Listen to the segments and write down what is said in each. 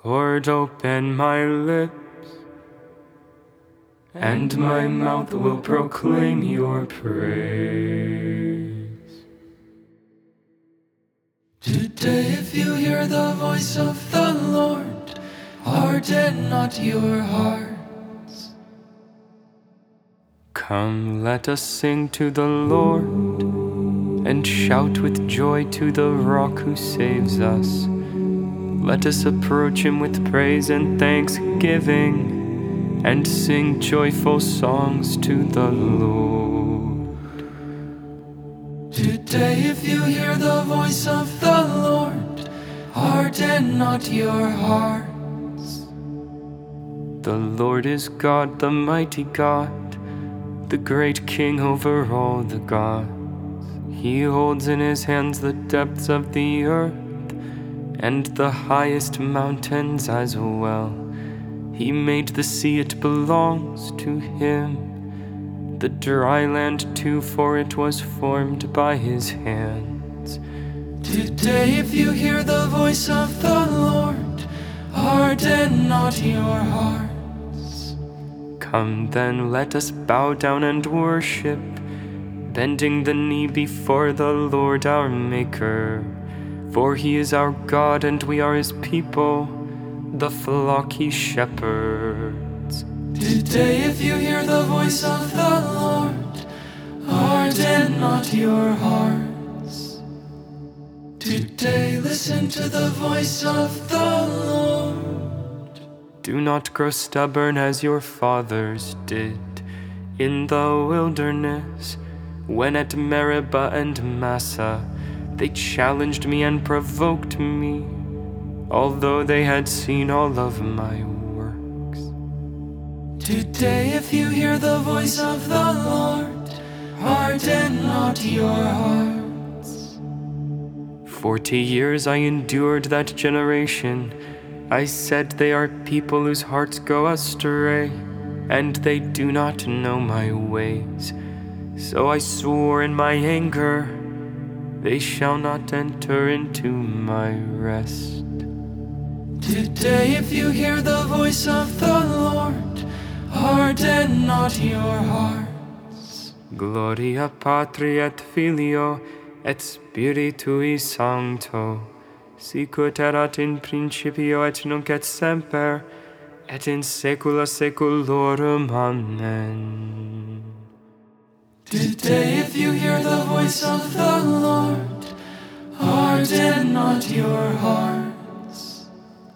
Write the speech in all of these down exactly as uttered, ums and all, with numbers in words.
Lord, open my lips, and my mouth will proclaim your praise. Today, if you hear the voice of the Lord, harden not your hearts. Come, let us sing to the Lord, and shout with joy to the rock who saves us. Let us approach him with praise and thanksgiving, and sing joyful songs to the Lord. Today, if you hear the voice of the Lord, harden not your hearts. The Lord is God, the mighty God, the great King over all the gods. He holds in his hands the depths of the earth, and the highest mountains as well. He made the sea, it belongs to him, the dry land too, for it was formed by his hands. Today, if you hear the voice of the Lord, harden not your hearts. Come then, let us bow down and worship, bending the knee before the Lord our Maker. For he is our God, and we are his people, the flock he shepherds. Today, if you hear the voice of the Lord, harden not your hearts. Today, listen to the voice of the Lord. Do not grow stubborn as your fathers did in the wilderness, when at Meribah and Massah they challenged me and provoked me, although they had seen all of my works. Today, if you hear the voice of the Lord, harden not your hearts. Forty years I endured that generation. I said, they are people whose hearts go astray, and they do not know my ways. So I swore in my anger, they shall not enter into my rest. Today, if you hear the voice of the Lord, harden not your hearts. Gloria Patri et Filio et Spiritui Sancto, sicut erat in principio et nunc et semper, et in saecula saeculorum. Amen. Today, if you hear the voice of the Lord, harden not your hearts.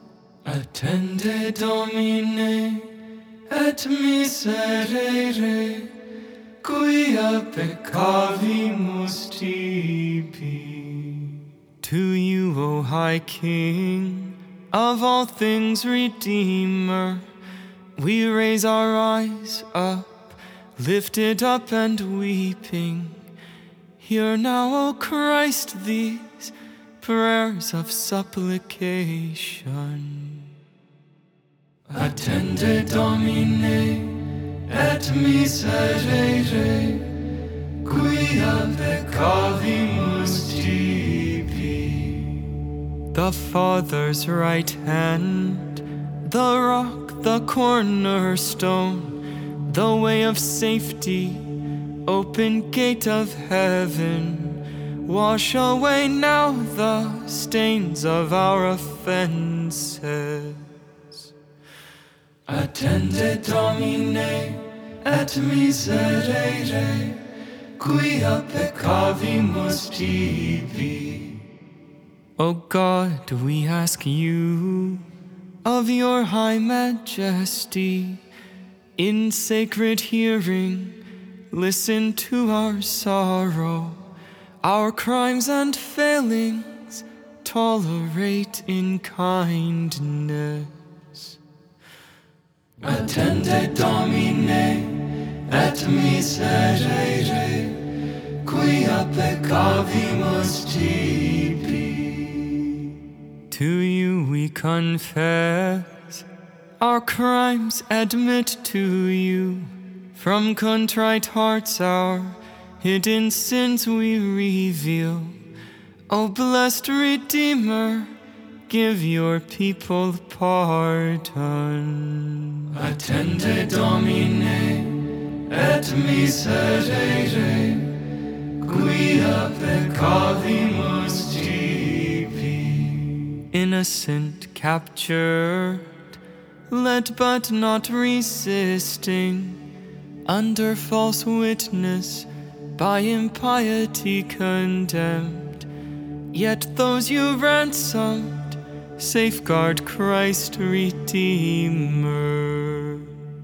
Attende Domine et miserere, quia peccavimus tibi. To you, O High King, of all things Redeemer, we raise our eyes up, lifted up and weeping. Hear now, O Christ, these prayers of supplication. Attende Domine et miserere, quia peccavimus tibi. The Father's right hand, the rock, the cornerstone, the way of safety, open gate of heaven. Wash away now the stains of our offenses. Attende Domine et miserere, quia peccavimus tibi. O God, we ask you, of your high majesty, in sacred hearing, listen to our sorrow, our crimes and failings, tolerate in kindness. Attende Domine et miserere, quia peccavimus tibi. To you we confess, our crimes admit to you. From contrite hearts our hidden sins we reveal. O blessed Redeemer, give your people pardon. Attende Domine, et miserere, quia peccavimus tibi. Innocent captured, led but not resisting, under false witness, by impiety condemned. Yet those you ransomed, safeguard Christ Redeemer.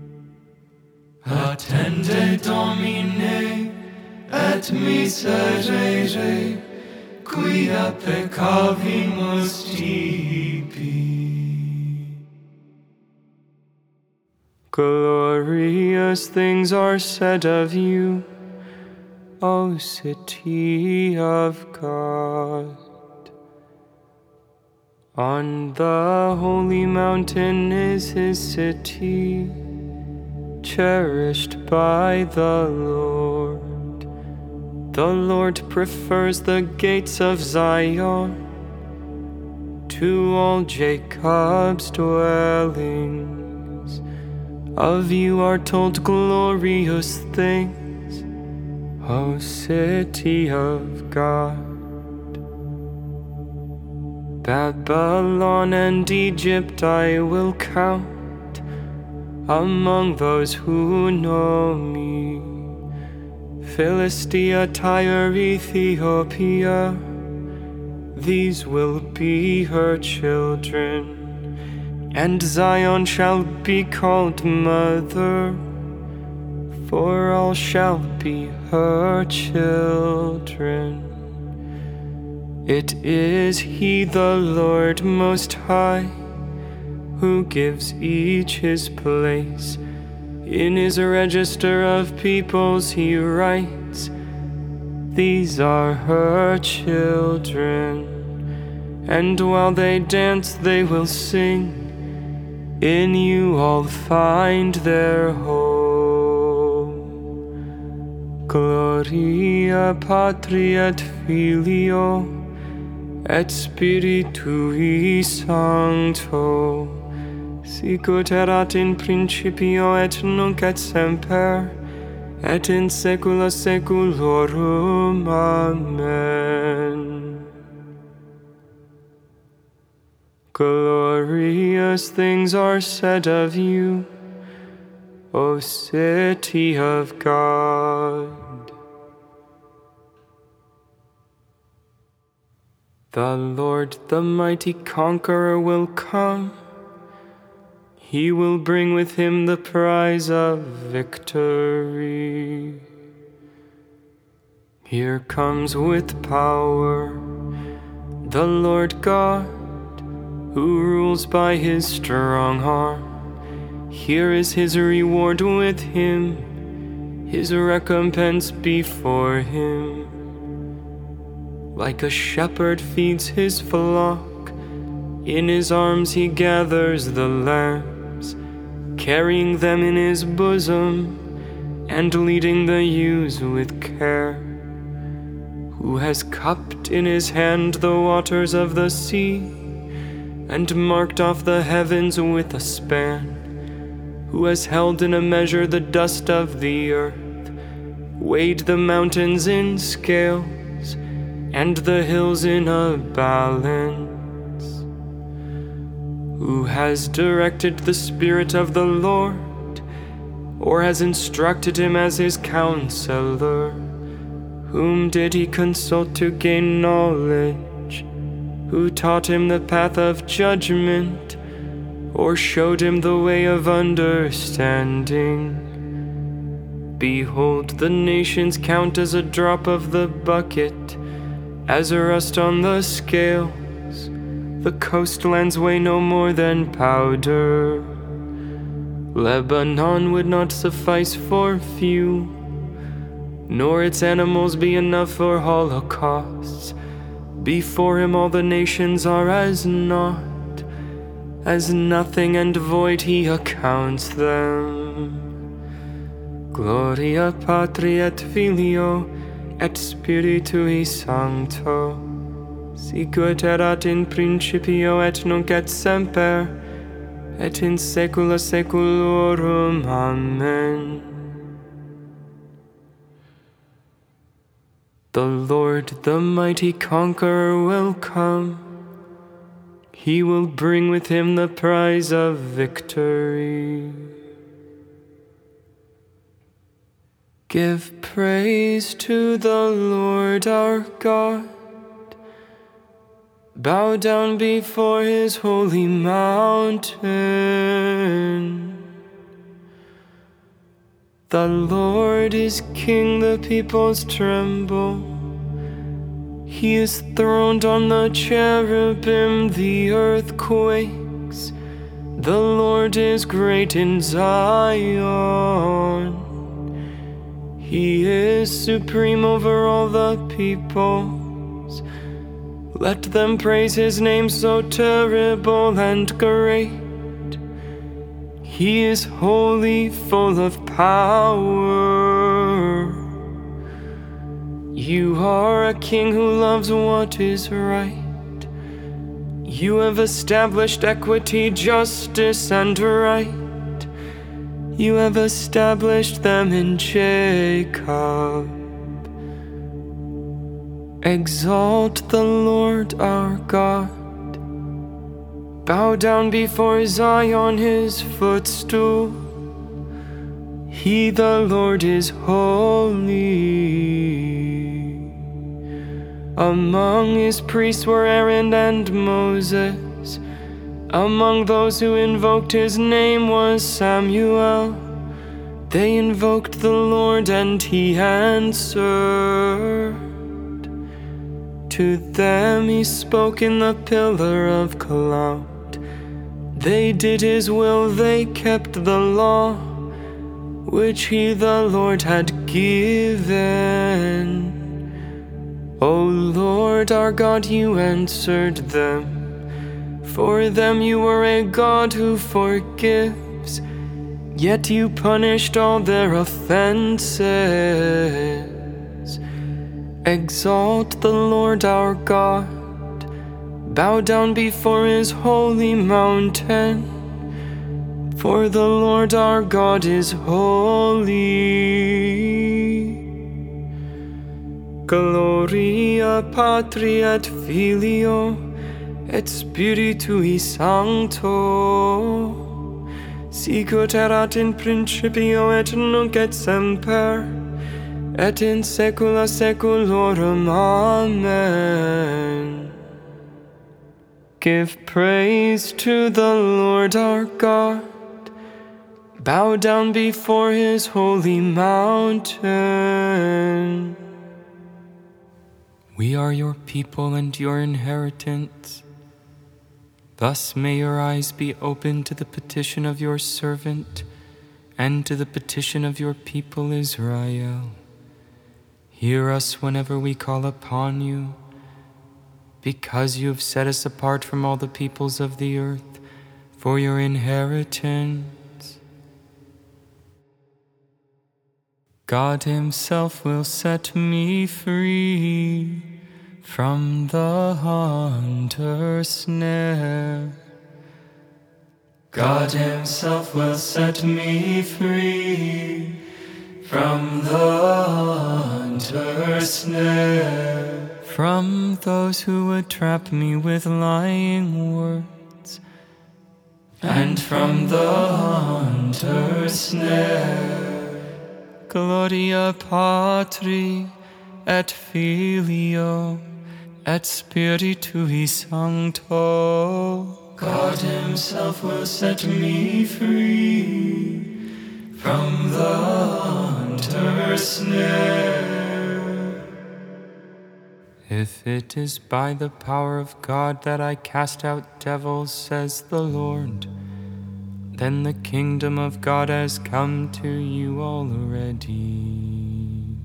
Attende Domine, et miserere, quia peccavimus tibi. Glorious things are said of you, O city of God. On the holy mountain is his city, cherished by the Lord. The Lord prefers the gates of Zion to all Jacob's dwellings. Of you are told glorious things, O city of God. Babylon and Egypt I will count among those who know me. Philistia, Tyre, Ethiopia, these will be her children. And Zion shall be called mother, for all shall be her children. It is He, the Lord Most High, who gives each his place. In his register of peoples he writes, these are her children. And while they dance they will sing, in you all find their home. Gloria Patri et Filio et Spiritui Sancto, sic ut erat in principio et nunc et semper, et in saecula saeculorum. Amen. Glorious things are said of you, O city of God. The Lord, the mighty conqueror, will come. He will bring with him the prize of victory. Here comes with power the Lord God, who rules by his strong arm. Here is his reward with him, his recompense before him. Like a shepherd feeds his flock, in his arms he gathers the lambs, carrying them in his bosom, and leading the ewes with care. Who has cupped in his hand the waters of the sea, and marked off the heavens with a span? Who has held in a measure the dust of the earth, weighed the mountains in scales, and the hills in a balance? Who has directed the Spirit of the Lord, or has instructed him as his counselor? Whom did he consult to gain knowledge? Who taught him the path of judgment, or showed him the way of understanding? Behold, the nations count as a drop of the bucket, as a rust on the scales. The coastlands weigh no more than powder. Lebanon would not suffice for fuel, nor its animals be enough for holocausts. Before him all the nations are as naught, as nothing, and void he accounts them. Gloria Patri et Filio et Spiritui Sancto, sicut erat in principio et nunc et semper, et in saecula saeculorum. Amen. The Lord, the mighty conqueror, will come. He will bring with him the prize of victory. Give praise to the Lord our God. Bow down before his holy mountain. The Lord is King, the peoples tremble. He is throned on the cherubim, the earth quakes. The Lord is great in Zion. He is supreme over all the peoples. Let them praise his name, so terrible and great. He is holy, full of power. You are a king who loves what is right. You have established equity, justice, and right. You have established them in Jacob. Exalt the Lord our God. Bow down before Zion, his footstool. He, the Lord, is holy. Among his priests were Aaron and Moses. Among those who invoked his name was Samuel. They invoked the Lord, and he answered. To them he spoke in the pillar of cloud. They did his will, they kept the law, which he, the Lord, had given. O Lord our God, you answered them. For them you were a God who forgives, yet you punished all their offenses. Exalt the Lord our God. Bow down before his holy mountain. For the Lord our God is holy. Gloria Patri et Filio et Spiritui Sancto, sicut erat in principio et nunc et semper, et in saecula saeculorum. Amen. Give praise to the Lord our God. Bow down before his holy mountain. We are your people and your inheritance. Thus may your eyes be open to the petition of your servant and to the petition of your people Israel. Hear us whenever we call upon you, because you have set us apart from all the peoples of the earth for your inheritance. God himself will set me free from the hunter's snare. God himself will set me free from the hunter's snare. From those who would trap me with lying words, and from the hunter's snare. Gloria Patri et Filio et Spiritui Sancto. God himself will set me free from the hunter's snare. If it is by the power of God that I cast out devils, says the Lord, then the kingdom of God has come to you already.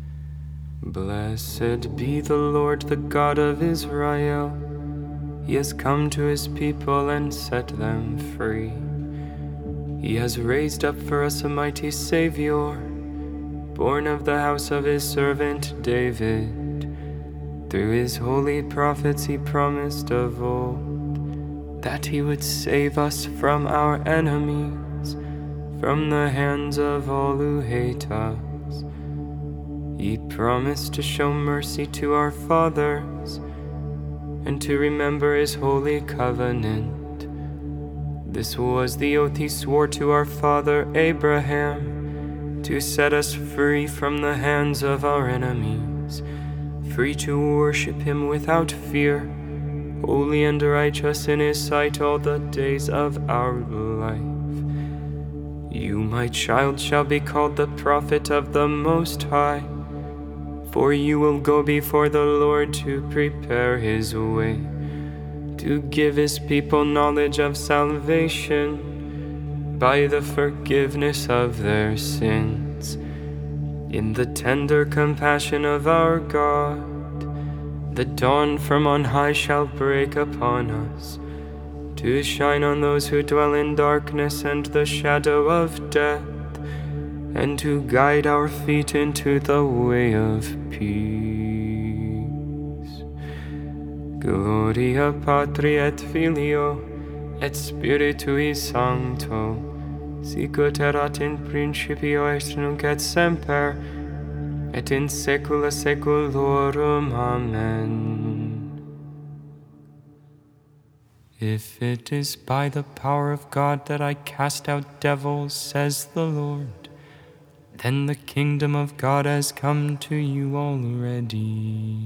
Blessed be the Lord, the God of Israel. He has come to his people and set them free. He has raised up for us a mighty Savior, born of the house of his servant David. Through his holy prophets he promised of old that he would save us from our enemies, from the hands of all who hate us. He promised to show mercy to our fathers and to remember his holy covenant. This was the oath he swore to our father Abraham, to set us free from the hands of our enemies, free to worship him without fear, holy and righteous in his sight all the days of our life. You, my child, shall be called the prophet of the Most High, for you will go before the Lord to prepare his way, to give his people knowledge of salvation by the forgiveness of their sins. In the tender compassion of our God, the dawn from on high shall break upon us, to shine on those who dwell in darkness and the shadow of death, and to guide our feet into the way of peace. Gloria Patri et Filio et Spiritui Sancto, sic ut erat in principio et nunc et semper, et in saecula saeculorum. Amen. If it is by the power of God that I cast out devils, says the Lord, then the kingdom of God has come to you already.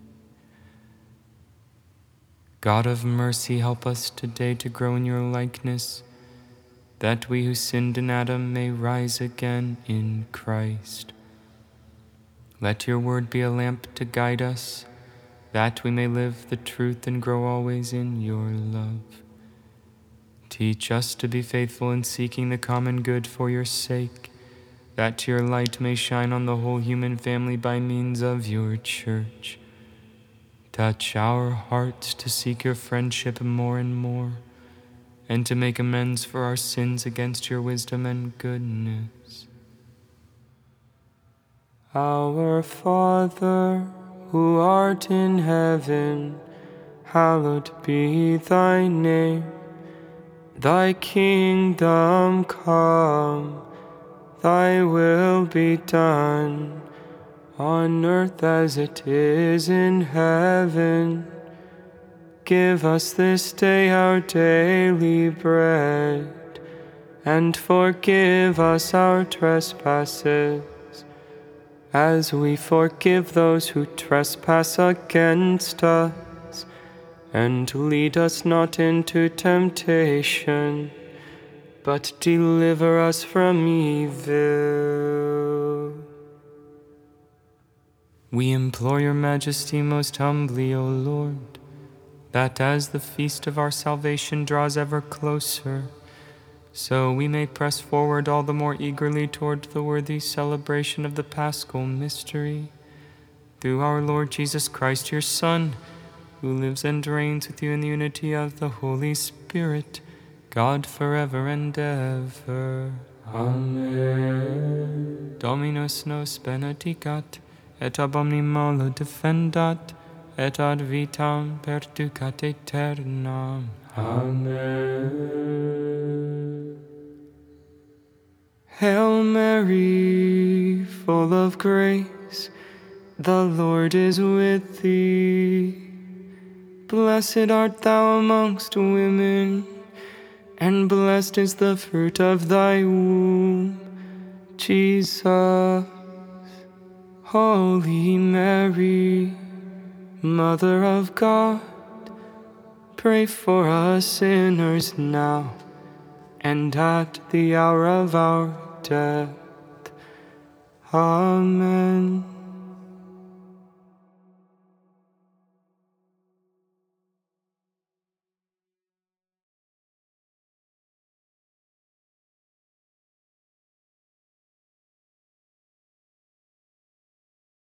God of mercy, help us today to grow in your likeness, that we who sinned in Adam may rise again in Christ. Let your word be a lamp to guide us, that we may live the truth and grow always in your love. Teach us to be faithful in seeking the common good for your sake, that your light may shine on the whole human family by means of your church. Touch our hearts to seek your friendship more and more, and to make amends for our sins against your wisdom and goodness. Our Father, who art in heaven, hallowed be thy name. Thy kingdom come, thy will be done, on earth as it is in heaven. Give us this day our daily bread, and forgive us our trespasses, as we forgive those who trespass against us. And lead us not into temptation, but deliver us from evil. We implore your majesty most humbly, O Lord, that as the feast of our salvation draws ever closer, so we may press forward all the more eagerly toward the worthy celebration of the Paschal mystery. Through our Lord Jesus Christ, your Son, who lives and reigns with you in the unity of the Holy Spirit, God forever and ever. Amen. Dominus nos benedicat, et ab omni malo defendat, et ad vitam perducat aeternam. Amen. Hail Mary, full of grace, the Lord is with thee. Blessed art thou amongst women, and blessed is the fruit of thy womb, Jesus. Holy Mary, Mother of God, pray for us sinners now and at the hour of our death. Amen.